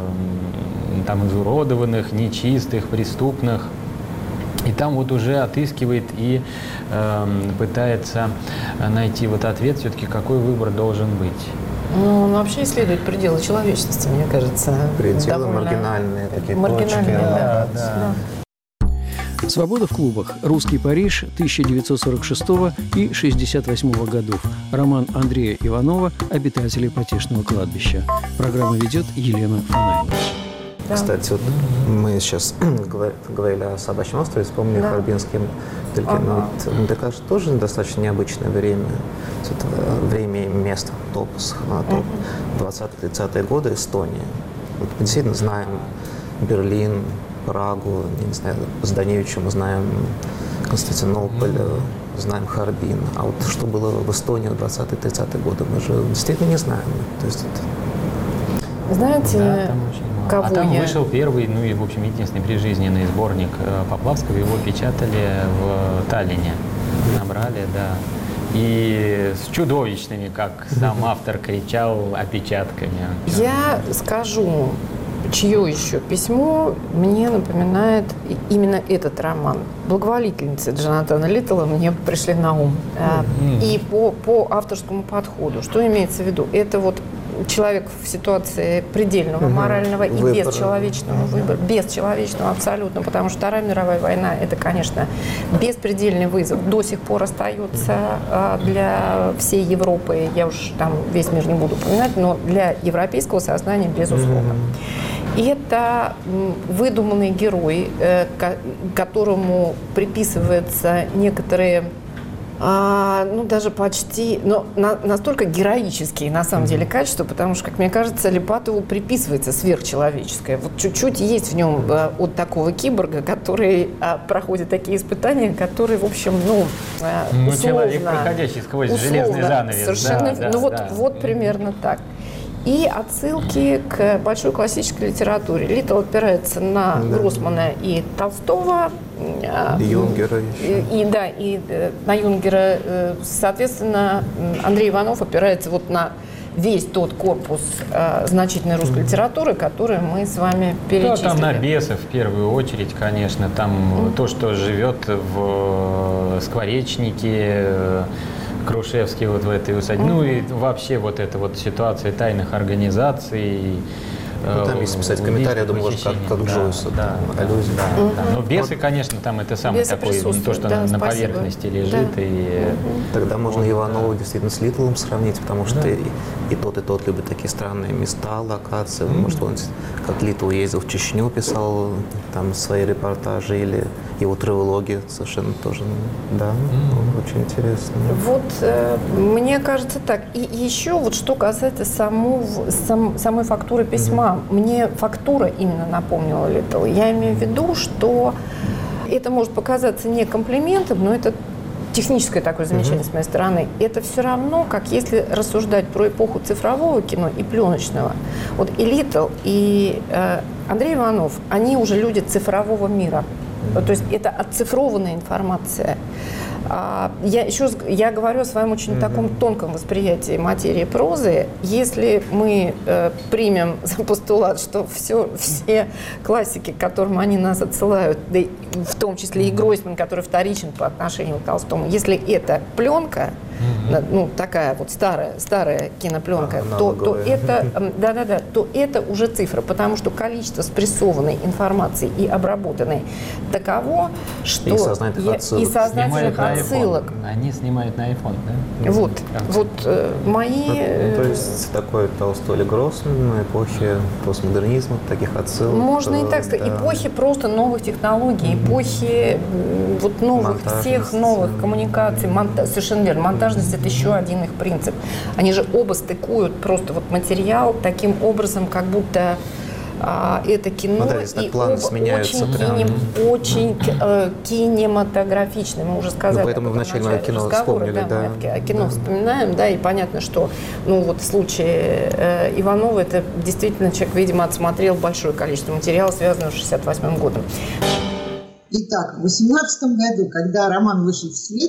там, изуродованных, нечистых, преступных. И там вот уже отыскивает и э, пытается найти вот ответ, все-таки какой выбор должен быть. Ну, он вообще исследует пределы человечности, мне кажется. Пределы маргинальные такие маргинальные, точки. Да, да. Да. «Свобода в клубах. Русский Париж» тысяча девятьсот сорок шестого и шестьдесят восьмого годов. Роман Андрея Иванова «Обитатели потешного кладбища». Программу ведет Елена Фанайна. Да. Кстати, вот мы сейчас говорили о «Собачьем острове», вспомнили да. Харбинские мотыльки. Ага. Но вот, мне кажется, тоже достаточно необычное время. Это время и место, топос, топ. двадцатые-тридцатые годы, Эстония. Вот мы действительно знаем Берлин, Прагу, я не знаю, с Даневичем мы знаем Константинополь, mm-hmm. знаем Харбин. А вот что было в Эстонии в двадцатые-тридцатые годы, мы же действительно не знаем. То есть это... Знаете, да, там очень мало. кого А там я... вышел первый, ну и, в общем, единственный прижизненный сборник Поплавского. Его печатали в Таллине. Набрали, да. И с чудовищными, как сам автор кричал, опечатками. Я скажу, чье еще письмо мне напоминает именно этот роман. «Благоволительницы» Джонатана Литтла мне пришли на ум. Mm-hmm. И по, по авторскому подходу. Что имеется в виду? Это вот человек в ситуации предельного угу. морального и Выбора. бесчеловечного выбора. Бесчеловечного абсолютно, потому что Вторая мировая война – это, конечно, беспредельный вызов. До сих пор остается для всей Европы, я уж там весь мир не буду упоминать, но для европейского сознания, безусловно. Угу. И это выдуманный герой, которому приписываются некоторые... А, ну, даже почти, но на, настолько героические, на самом mm-hmm. деле, качества, потому что, как мне кажется, Липатову приписывается сверхчеловеческое. Вот чуть-чуть есть в нем а, от такого киборга, который а, проходит такие испытания, которые, в общем, ну, а, ну условно... человек, проходящий сквозь условно, железный занавес. Совершенно, да, да, ну, вот, да. вот примерно так. И отсылки к большой классической литературе. Литтл опирается на да. Гроссмана и Толстого. Юнгера еще. И, и, да, и на Юнгера. Соответственно, Андрей Иванов опирается вот на весь тот корпус э, значительной русской mm-hmm. литературы, который мы с вами перечислили. Да, там на бесов в первую очередь, конечно. Там mm-hmm. то, что живет в Скворечнике, Крушевский вот в этой усадьбе. Mm-hmm. Ну и вообще вот эта вот ситуация тайных организаций. Ну, там, если писать комментарий, я думаю, как, как да, Джойса, да, да, аллюзия. Да, угу. да. Но бесы, конечно, там это самое такое, то, что да, на, на спасибо. поверхности лежит. Да. И... Угу. Тогда можно вот, Иванова да. действительно с Литтлом сравнить, потому что да. и, и тот, и тот любит такие странные места, локации. Mm-hmm. Может, он как Литтл ездил в Чечню, писал там свои репортажи, или его тревологи совершенно тоже, да, mm-hmm. очень интересно. Вот э, мне кажется так. И еще вот что касается саму, сам, самой фактуры письма. Mm-hmm. Мне фактура именно напомнила Литтл. Я имею в виду, что это может показаться не комплиментом, но это техническое такое замечание mm-hmm. с моей стороны. Это все равно, как если рассуждать про эпоху цифрового кино и пленочного. Вот и Литтл, и э, Андрей Иванов, они уже люди цифрового мира. Mm-hmm. То есть это оцифрованная информация. Я еще раз, я говорю о своем очень mm-hmm. таком тонком восприятии материи прозы. Если мы э, примем за постулат, что все, все классики, к которым они нас отсылают, да, в том числе и Гройсман, который вторичен по отношению к Толстому, если это пленка, mm-hmm. ну, такая вот старая, старая кинопленка, а, то, то, это, да, да, да, то это уже цифра, потому что количество спрессованной информации и обработанной таково, что... И сознательных отсылок. И сознательных отсылок. Они снимают на iPhone, да? Вот, вот э, мои... Ну, то есть такой Толстой или Гроссман, эпохи постмодернизма, таких отсылок. Можно и так сказать. Да. Эпохи просто новых технологий, эпохи вот новых, всех новых коммуникаций. Монта... Совершенно верно. Монтажность – это еще один их принцип. Они же оба стыкуют просто вот материал таким образом, как будто... А, это кино, ну, да, и оба очень, кинем, очень э, кинематографичное, мы уже сказали. Ну, поэтому вначале мы кино вспомнили, да. да. Мы о кино да. вспоминаем, да, и понятно, что, ну, вот в случае э, Иванова, это действительно человек, видимо, отсмотрел большое количество материала, связанного с шестьдесят восьмым годом. Итак, в восемнадцатом году, когда роман вышел в свет,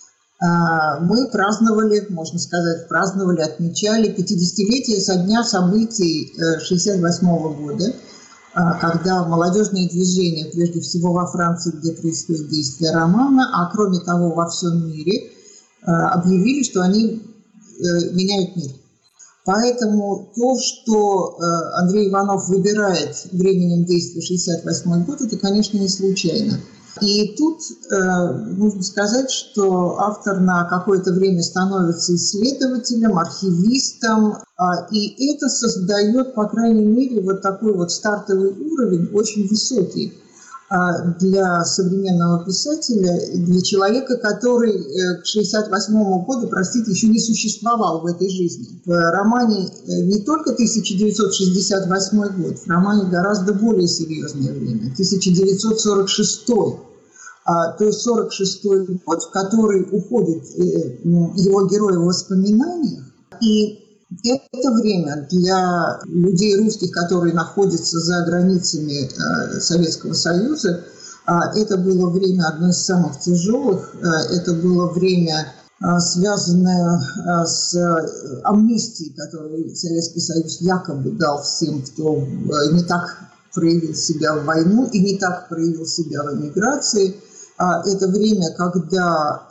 мы праздновали, можно сказать, праздновали, отмечали пятидесятилетие со дня событий шестьдесят восьмого года, когда молодежные движения, прежде всего во Франции, где происходит действие романа, а кроме того во всем мире, объявили, что они меняют мир. Поэтому то, что Андрей Иванов выбирает временем действия шестьдесят восьмой год, это, конечно, не случайно. И тут э, нужно сказать, что автор на какое-то время становится исследователем, архивистом, э, и это создает, по крайней мере, вот такой вот стартовый уровень, очень высокий э, для современного писателя, для человека, который э, к шестьдесят восьмому году, простите, еще не существовал в этой жизни. В романе не только тысяча девятьсот шестьдесят восьмой год, в романе гораздо более серьезное время, тысяча девятьсот сорок шестой. То есть сорок шестой год, в который уходит его герой в воспоминаниях. И это время для людей русских, которые находятся за границами Советского Союза, это было время одно из самых тяжелых. Это было время, связанное с амнистией, которую Советский Союз якобы дал всем, кто не так проявил себя в войну и не так проявил себя в эмиграции. Это время, когда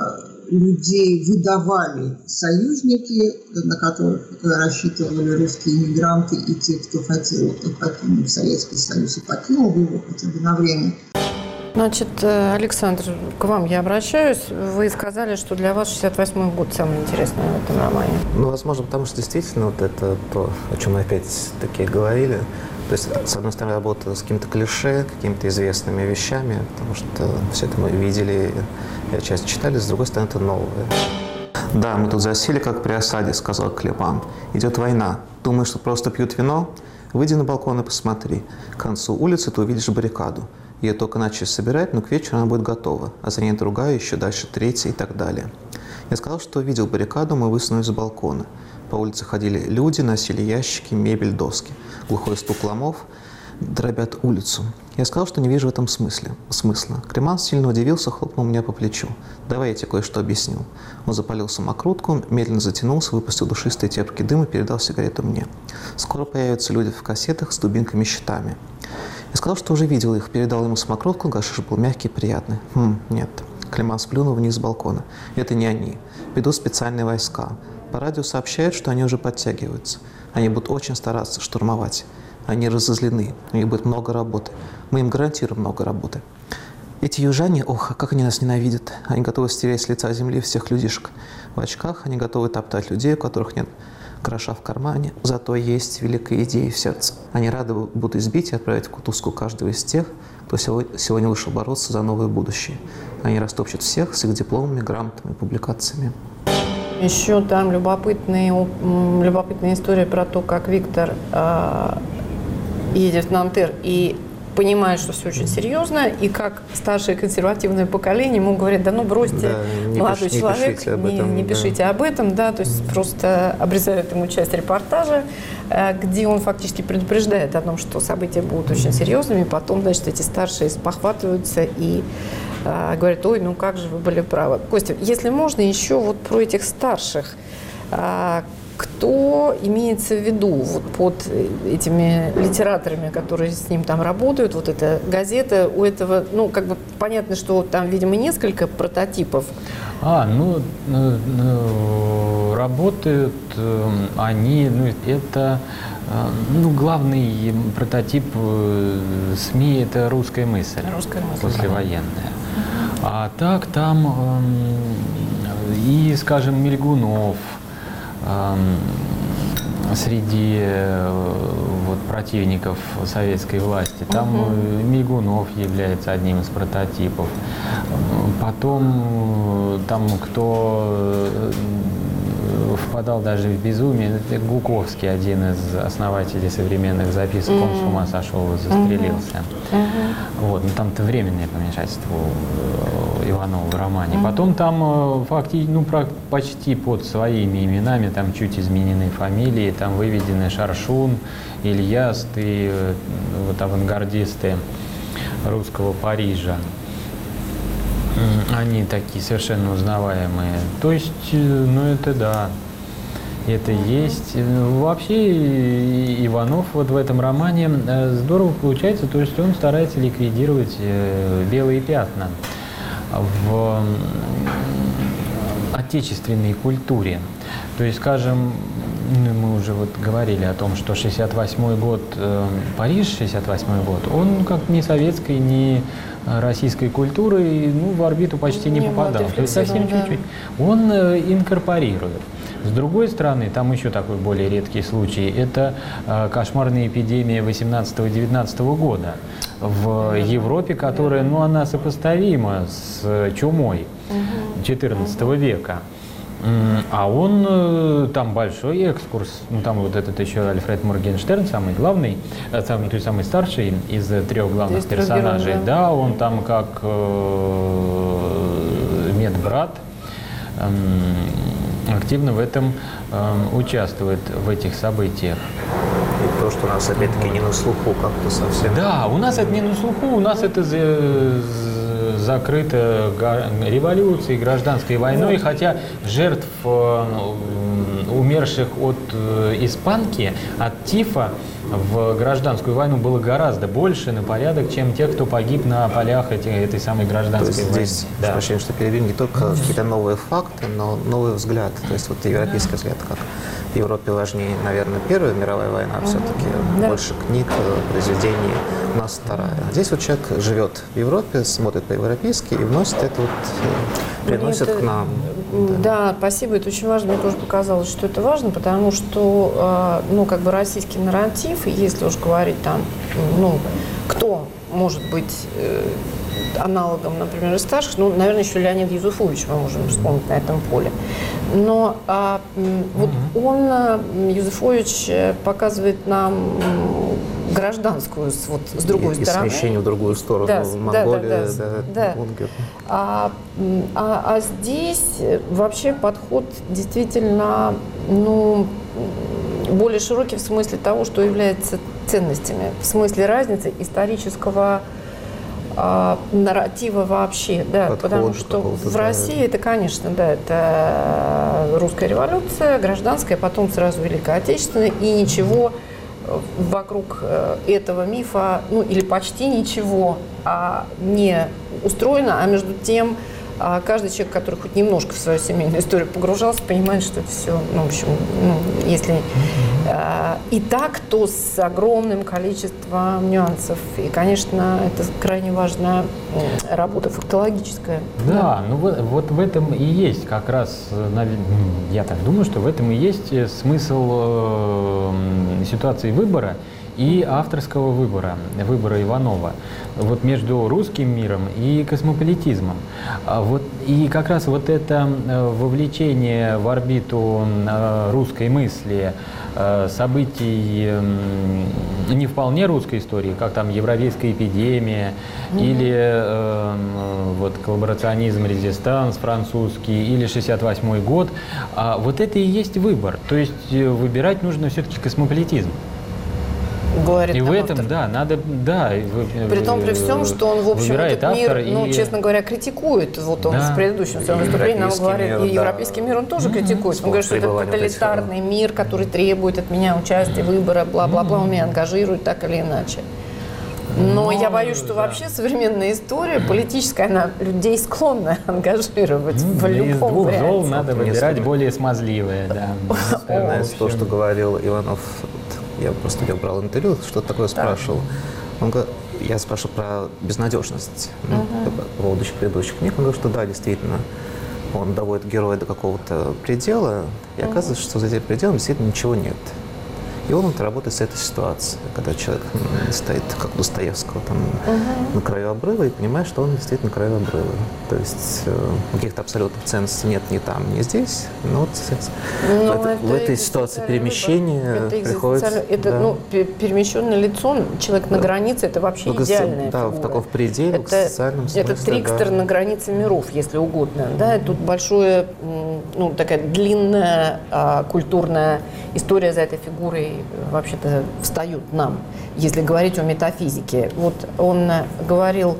людей выдавали союзники, на которых рассчитывали русские иммигранты и те, кто хотел покинуть Советский Союз и покинул его хотя бы на время. Значит, Александр, к вам я обращаюсь. Вы сказали, что для вас шестьдесят восьмой год самый интересный в этом романе. Ну, возможно, потому что действительно вот это то, о чем мы опять-таки говорили. То есть, с одной стороны, работа с какими-то клише, какими-то известными вещами, потому что все это мы видели и часто читали, с другой стороны, это новое. «Да, мы тут засели, как при осаде», — сказал Клепан. «Идет война. Думаешь, что просто пьют вино? Выйди на балкон и посмотри. К концу улицы ты увидишь баррикаду. Ее только начали собирать, но к вечеру она будет готова, а за ней другая, еще дальше третья и так далее. Я сказал, что видел баррикаду, мы высунулись с балкона. По улице ходили люди, носили ящики, мебель, доски. Глухой стук ломов дробят улицу. Я сказал, что не вижу в этом смысле. смысла. Креман сильно удивился, хлопнул меня по плечу. «Давай я тебе кое-что объясню». Он запалил самокрутку, медленно затянулся, выпустил душистый терпкий дым и передал сигарету мне. «Скоро появятся люди в кассетах с дубинками и щитами». Я сказал, что уже видел их, передал ему самокрутку, гашиш был мягкий и приятный. «Хм, нет». Клеман сплюнул вниз с балкона. «Это не они. Ведут специальные войска. По радио сообщают, что они уже подтягиваются. Они будут очень стараться штурмовать. Они разозлены. У них будет много работы. Мы им гарантируем много работы. Эти южане, ох, как они нас ненавидят. Они готовы стереть с лица земли всех людишек. В очках они готовы топтать людей, у которых нет гроша в кармане. Зато есть великая идея в сердце. Они рады будут избить и отправить в кутузку каждого из тех, кто сегодня вышел бороться за новое будущее. Они растопчут всех с их дипломами, грамотами, публикациями». Еще там любопытная, любопытная история про то, как Виктор э, едет в Нантер и понимает, что все очень серьезно, и как старшее консервативное поколение ему говорит: да ну бросьте, да, молодой пиш, человек, не пишите об этом, не, не пишите да. об этом, да, то есть просто обрезают ему часть репортажа, где он фактически предупреждает о том, что события будут очень серьезными, потом, значит, эти старшие спохватываются и а, говорят, ой, ну как же вы были правы. Костя, если можно, еще вот про этих старших. А, кто имеется в виду вот под этими литераторами, которые с ним там работают? Вот эта газета, у этого, ну, как бы понятно, что там, видимо, несколько прототипов. А, ну, ну работают они, ну, это, ну, главный прототип СМИ – это «Русская мысль», «Русская мысль», послевоенная. А так там и, скажем, Мильгунов, среди вот, противников советской власти. Там uh-huh. Мильгунов является одним из прототипов. Потом там кто впадал даже в безумие, это Гуковский, один из основателей современных записок, uh-huh. он с ума сошел и застрелился. Uh-huh. Вот, ну, там-то временное помешательство Иванова в романе. Uh-huh. Потом там фактически, ну, почти под своими именами, там чуть изменены фамилии, там выведены Шаршун, Ильяс и вот авангардисты русского Парижа. Они такие совершенно узнаваемые. То есть, ну это да, это есть. Вообще Иванов вот в этом романе здорово получается, то есть он старается ликвидировать белые пятна в отечественной культуре. То есть, скажем, мы уже вот говорили о том, что шестьдесят восьмой год, Париж шестьдесят восьмой год, он как ни советской, ни российской культуры, ну, в орбиту почти не, не попадал. То есть совсем да. чуть-чуть. Он инкорпорирует. С другой стороны, там еще такой более редкий случай, это кошмарная эпидемия восемнадцатого-девятнадцатого года в Европе, которая, ну, она сопоставима с чумой четырнадцатого века. А он, там большой экскурс, ну там вот этот еще Альфред Моргенштерн, самый главный, самый, то есть самый старший из трех главных Здесь персонажей, героев, да. да, он там как э, медбрат э, активно в этом э, участвует, в этих событиях. И то, что у нас опять-таки не на слуху как-то совсем. Да, у нас это не на слуху, у нас это закрыто революцией, гражданской войной, вот. Хотя жертв, умерших от испанки, от тифа в гражданскую войну было гораздо больше на порядок, чем те, кто погиб на полях эти, этой самой гражданской то есть войны. Здесь, да. прощение, что перебью, не только какие-то новые факты, но новый взгляд. То есть вот европейский да. взгляд, как в Европе важнее, наверное, Первая мировая война, а все-таки да. больше книг, произведений, у нас вторая. Здесь вот человек живет в Европе, смотрит по-европейски и вносит это вот, приносит это, к нам. Да. да, спасибо, это очень важно. Мне тоже показалось, что это важно, потому что, ну, как бы российский нарратив, если уж говорить там, ну, кто может быть аналогом, например, из старших, ну, наверное, еще Леонид Юзефович мы можем вспомнить на этом поле. Но а, вот он, Юзефович, показывает нам гражданскую, вот с другой и, стороны. И смещение в другую сторону, да, в Монголию, да, да, да, да, да. А, а, а здесь вообще подход действительно, ну, более широкий в смысле того, что является ценностями, в смысле разницы исторического а, нарратива вообще, да, Подход, потому что в да. России это, конечно, да, это русская революция, гражданская, потом сразу Великая Отечественная, и ничего вокруг этого мифа, ну или почти ничего а, не устроено, а между тем каждый человек, который хоть немножко в свою семейную историю погружался, понимает, что это все, ну, в общем, ну, если э, и так, то с огромным количеством нюансов. И, конечно, это крайне важная работа фактологическая. Да, да. ну вот, вот в этом и есть как раз, я так думаю, что в этом и есть смысл э, ситуации выбора и авторского выбора, выбора Иванова, вот между русским миром и космополитизмом. Вот, и как раз вот это вовлечение в орбиту русской мысли событий не вполне русской истории, как там Евразийская эпидемия mm-hmm. или э, вот коллаборационизм, резистанс французский, или шестьдесят восьмой год, а вот это и есть выбор. То есть выбирать нужно все-таки космополитизм. говорит И там в этом, автор. да, надо, да. и вы- При том, при всем, что он, в общем, выбирает этот мир, автор ну, и- честно говоря, критикует. Вот он Да. в предыдущем своем И выступлении нам европейский говорит, мир, и да. европейский мир он тоже критикует. Он говорит, что это пребывания вот этих, тоталитарный мир, который требует от меня участия, выбора, бла-бла-бла, он меня ангажирует так или иначе. Но Ну, я боюсь, что да. вообще современная история политическая, она людей склонна ангажировать Ну, в да, из любом двух варианте. зол надо Вот выбирать несколько. более смазливое, да. Знаете, В то, общем, что говорил Иванов, вот, я просто у него брал интервью, что-то такое спрашивал. Он говорит, я спрашивал про безнадежность ну, по поводу предыдущих книг. Он говорит, что да, действительно, он доводит героя до какого-то предела, и оказывается, что за этим пределом действительно ничего нет. И он вот работает с этой ситуацией, когда человек м, стоит, как у Достоевского, там, на краю обрыва и понимает, что он действительно на краю обрыва. То есть э, каких-то абсолютных ценностей нет ни там, ни здесь. Но вот Но в, это- это в этой ситуации экзистенциальный перемещения выбор. Это приходится... экзистенциальный- Это, да. ну, пе- перемещенное лицо, человек на границе, это вообще В гости- идеальная да, в фигура. таком пределе, в это, социальном смысле, это трикстер да. на границе миров, если угодно. Да? И тут большая, м, ну, такая длинная а, культурная история за этой фигурой э, вообще-то встают нам, если говорить о метафизике. Вот он э, говорил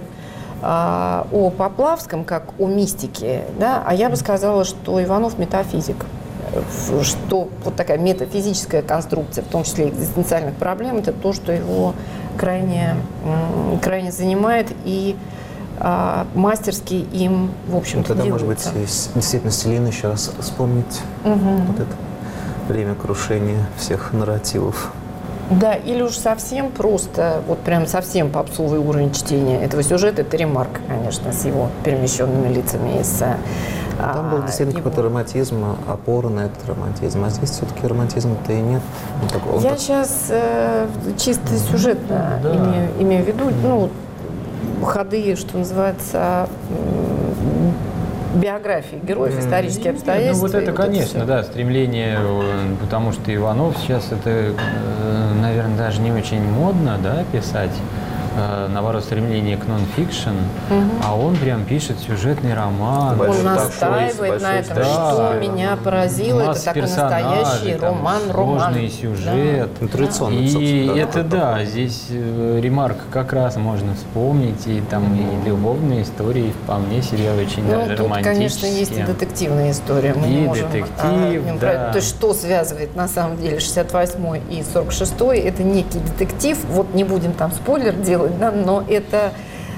а, о Поплавском как о мистике, да? А я бы сказала, что Иванов метафизик. Э, Что вот такая метафизическая конструкция, в том числе экзистенциальных проблем, это то, что его крайне, м, крайне занимает и а, мастерски им, в Ну, общем-то, тогда, может быть, делается. и с- действительно Селин еще раз вспомнить вот это время крушения всех нарративов. Да, или уж совсем просто, вот прям совсем попсовый уровень чтения этого сюжета, это Ремарк, конечно, с его перемещенными лицами из Там был действительно какой-то романтизм, опора на этот романтизм. А здесь все-таки романтизма-то и нет. Ну, такого. Я сейчас э, чисто сюжетно да. имею, имею в виду, ну, ходы, что называется, м, биографии героев, исторические Ну, обстоятельства. вот это, и конечно, всё. да, стремление, э, потому что Иванов сейчас это, э, наверное, даже не очень модно, да, писать, э, наоборот, стремление к нон-фикшн, а он прям пишет сюжетный роман. Большой, Он большой, настаивает на большой этом, да. что меня поразило, это Масса такой персонажей, настоящий там, роман-роман. сложный сюжет. Ну, традиционно, И собственно, да, это такой да, подход. здесь э, Ремарк как раз можно вспомнить, и там и любовные истории вполне себе очень Ну, даже тут, конечно, есть и романтические. детективная история. Мы И не можем, детектив, а, не да. про- То есть, что связывает на самом деле шестьдесят восьмой и сорок шестой, это некий детектив. Вот не будем там спойлер делать, да, но это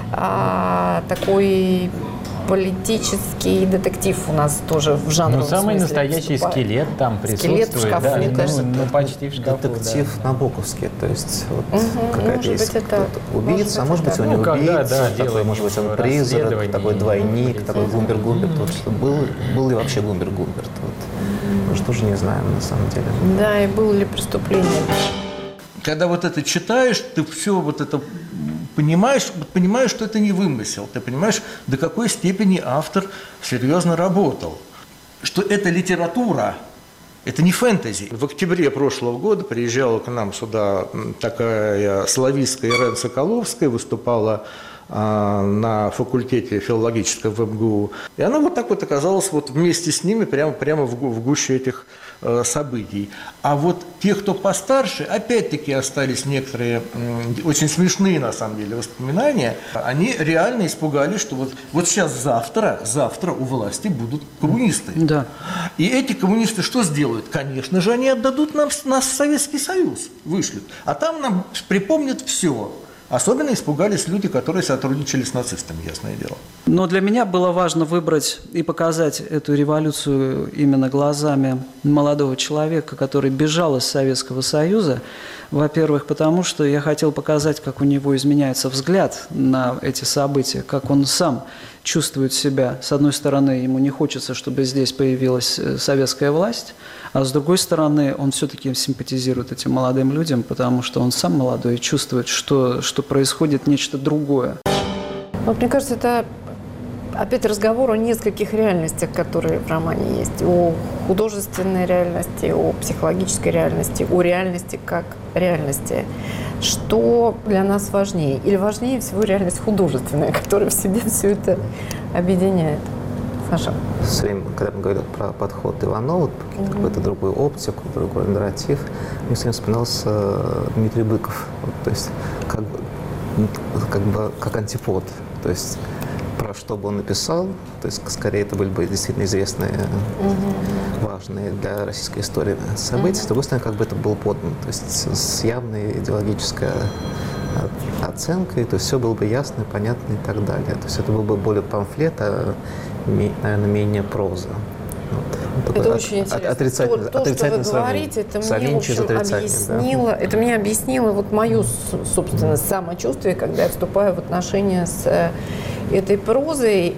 а, такой политический детектив у нас тоже в жанровом Ну, самый смысле настоящий вступает. скелет там присутствует. Скелет в шкафу, да, мне ну, кажется, ну, это почти в шкафу, Детектив да. набоковский, то есть вот Мгм, какая-то может есть быть, это- кто-то убийца, а может может быть, быть, он это не Ну, когда, убийца, да, такой, делаешь может быть, он призрак, расследование, такой двойник, полицейский. такой Гумбер-Гумберт. Вот что был, был ли вообще Гумбер-Гумберт? Вот. Мы же тоже не знаем, на самом деле. Да, и было ли преступление. Когда вот это читаешь, ты все вот это понимаешь, понимаешь, что это не вымысел. Ты понимаешь, до какой степени автор серьезно работал. Что это литература, это не фэнтези. В октябре прошлого года приезжала к нам сюда такая славистская Ирена Соколовская, выступала а, на факультете филологического в эм гэ у. И она вот так вот оказалась вот вместе с ними прямо, прямо в, гу- в гуще этих э, событий. А вот те, кто постарше, опять-таки остались некоторые м, очень смешные, на самом деле, воспоминания. Они реально испугались, что вот, вот сейчас завтра, завтра у власти будут коммунисты. Да. И эти коммунисты что сделают? Конечно же, они отдадут нам, нас в Советский Союз, вышлют. А там нам припомнят все. Особенно испугались люди, которые сотрудничали с нацистами, ясное дело. Но для меня было важно выбрать и показать эту революцию именно глазами молодого человека, который бежал из Советского Союза. Во-первых, потому что я хотел показать, как у него изменяется взгляд на эти события, как он сам чувствует себя. С одной стороны, ему не хочется, чтобы здесь появилась советская власть, а с другой стороны, он все-таки симпатизирует этим молодым людям, потому что он сам молодой и чувствует, что, что происходит нечто другое. Вот мне кажется, это опять разговор о нескольких реальностях, которые в романе есть. О художественной реальности, о психологической реальности, о реальности как реальности. Что для нас важнее? Или важнее всего реальность художественная, которая в себе все это объединяет? Хорошо. Все время, когда мы говорили про подход Иванова, mm-hmm. какую-то другую оптику, другой нарратив, мне все время вспоминался Дмитрий Быков. Вот, то есть как бы, как бы как антипод. То есть про что бы он написал, то есть скорее это были бы действительно известные, mm-hmm. важные для российской истории события. Mm-hmm. С другой стороны, как бы это было подано, то есть с явной идеологической оценкой, то есть все было бы ясно, понятно и так далее. То есть это был бы более памфлет, а, наверное, менее проза. Вот. Это от, очень интересно. Отрицательно, то, то что вы говорите, это мне, в общем, объяснило, да. это мне объяснило вот мое, собственно, самочувствие, когда я вступаю в отношения с этой прозой.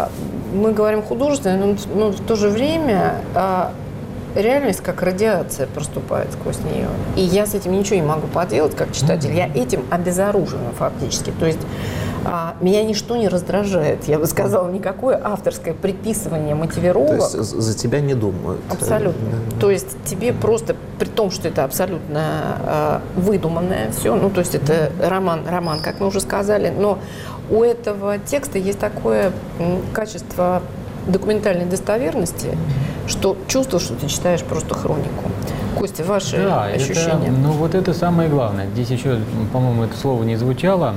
Мы говорим художественно, но в то же время реальность как радиация проступает сквозь нее. И я с этим ничего не могу поделать, как читатель. Я этим обезоружена фактически. То есть а, меня ничто не раздражает. Я бы сказала, никакое авторское приписывание мотивировок. То есть за тебя не думают. Абсолютно. Да. То есть тебе просто, при том, что это абсолютно а, выдуманное все, ну, то есть это роман, роман, как мы уже сказали, но у этого текста есть такое м, качество документальной достоверности, что чувствуешь, что ты читаешь просто хронику. Костя, ваши да, ощущения? Это, ну вот это самое главное. Здесь еще, по-моему, это слово не звучало,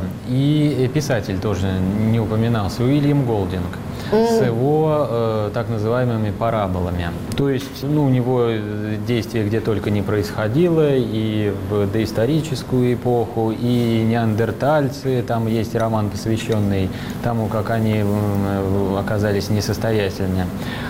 и писатель тоже не упоминался, Уильям Голдинг, mm. с его э, так называемыми параболами. То есть, ну, у него действие где только не происходило, и в доисторическую эпоху, и неандертальцы, там есть роман, посвященный тому, как они оказались несостоятельны,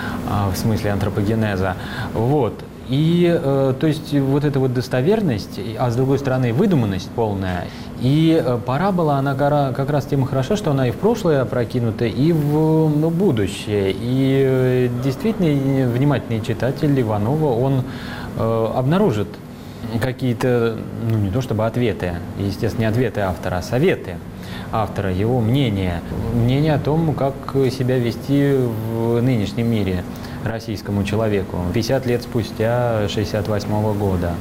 в смысле антропогенеза. Вот. И, э, то есть, вот эта вот достоверность, а с другой стороны, выдуманность полная. И э, парабола, она как раз тем и хороша, что она и в прошлое опрокинута, и в ну, будущее. И э, действительно, внимательный читатель Иванова, он э, обнаружит какие-то, ну, не то чтобы ответы, естественно, не ответы автора, а советы автора, его мнение. Мнение о том, как себя вести в нынешнем мире российскому человеку пятьдесят лет спустя шестьдесят восьмого года.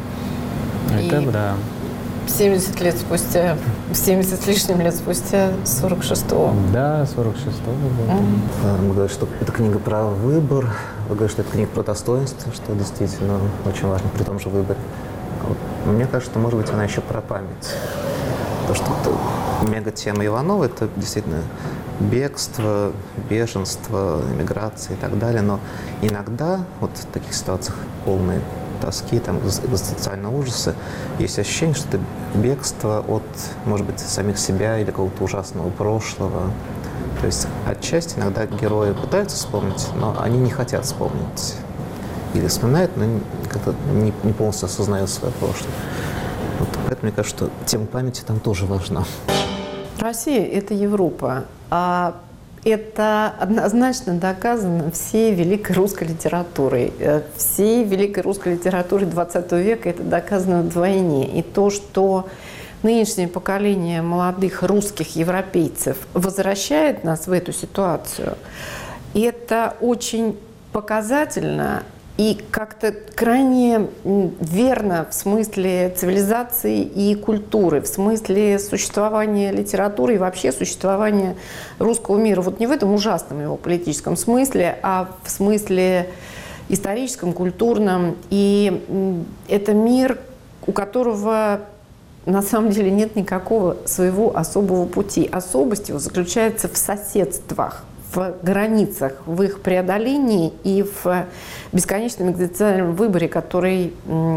Это и да. семьдесят лет спустя, семьдесят с лишним лет спустя сорок шестого. Да, сорок шестого года. Mm-hmm. Мы говорим, что это книга про выбор, вы говорите, что это книга про достоинство, что действительно очень важно при том же выборе. Вот. Мне кажется, что, может быть, она еще про память. Потому что это мега-тема Иванова – это действительно бегство, беженство, эмиграция и так далее. Но иногда вот в таких ситуациях полной тоски, там, экзистенциального ужаса, есть ощущение, что это бегство от, может быть, самих себя или какого-то ужасного прошлого. То есть отчасти иногда герои пытаются вспомнить, но они не хотят вспомнить. Или вспоминают, но как-то не, не полностью осознают свое прошлое. Вот, поэтому мне кажется, что тема памяти там тоже важна. Россия – это Европа. А это однозначно доказано всей великой русской литературой. Всей великой русской литературой двадцатого века это доказано вдвойне. И то, что нынешнее поколение молодых русских европейцев возвращает нас в эту ситуацию, это очень показательно и как-то крайне верно в смысле цивилизации и культуры, в смысле существования литературы и вообще существования русского мира. Вот не в этом ужасном его политическом смысле, а в смысле историческом, культурном. И это мир, у которого на самом деле нет никакого своего особого пути. Особость его заключается в соседствах, в границах, в их преодолении и в бесконечном экзистенциальном выборе, который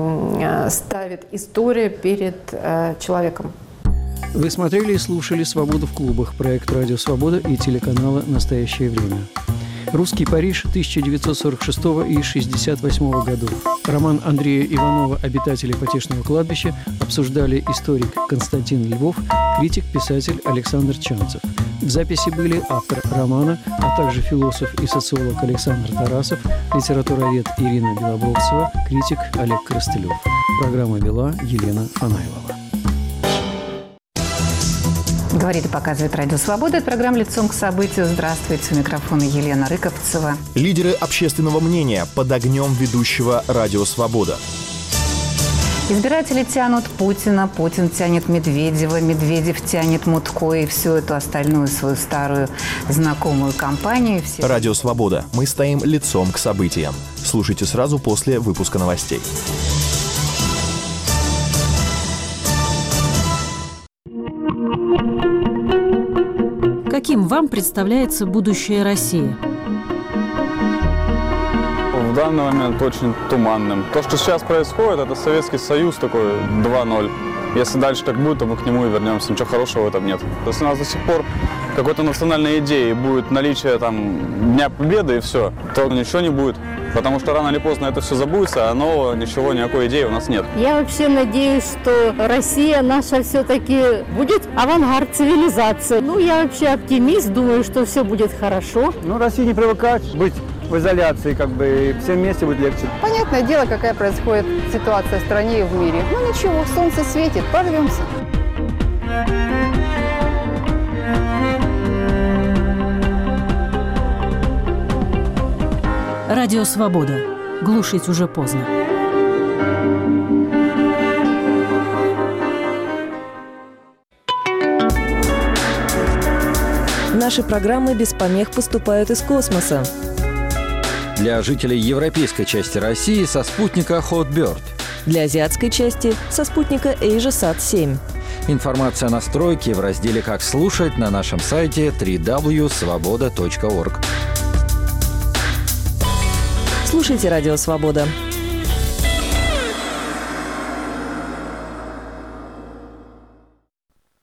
ставит история перед человеком. Вы смотрели и слушали «Свободу в клубах», проект «Радио Свобода» и телеканала «Настоящее время». «Русский Париж» тысяча девятьсот сорок шестого и шестьдесят восьмого годов. Роман Андрея Иванова «Обитатели потешного кладбища» обсуждали историк Константин Львов, критик-писатель Александр Чанцев. В записи были автор романа, а также философ и социолог Александр Тарасов, литературовед Ирина Белобровцева, критик Олег Коростылев. Программу вела Елена Фанаилова. Говорит и показывает «Радио Свобода». Это программа «Лицом к событию». Здравствуйте. У микрофона Елена Рыковцева. Лидеры общественного мнения под огнем ведущего «Радио Свобода». Избиратели тянут Путина, Путин тянет Медведева, Медведев тянет Мутко и всю эту остальную свою старую знакомую компанию. Все... Радио «Свобода». Мы стоим лицом к событиям. Слушайте сразу после выпуска новостей. Каким вам представляется будущее России? В данный момент очень туманным. То, что сейчас происходит, это Советский Союз такой два ноль. Если дальше так будет, то мы к нему и вернемся. Ничего хорошего в этом нет. Если у нас до сих пор какой-то национальной идеи будет наличие там Дня Победы и все, то ничего не будет. Потому что рано или поздно это все забудется, а нового ничего, никакой идеи у нас нет. Я вообще надеюсь, что Россия наша все-таки будет авангард цивилизации. Ну, я вообще оптимист, думаю, что все будет хорошо. Ну, России не привыкать быть в изоляции, как бы, и всем вместе будет легче. Понятное дело, какая происходит ситуация в стране и в мире. Ну, ничего, солнце светит, прорвемся. Радио «Свобода». Глушить уже поздно. Наши программы без помех поступают из космоса. Для жителей европейской части России со спутника Hotbird. Для азиатской части со спутника AsiaSat семь. Информация о настройке в разделе «Как слушать» на нашем сайте дабл ю дабл ю дабл ю точка свобода точка орг. Слушайте «Радио Свобода».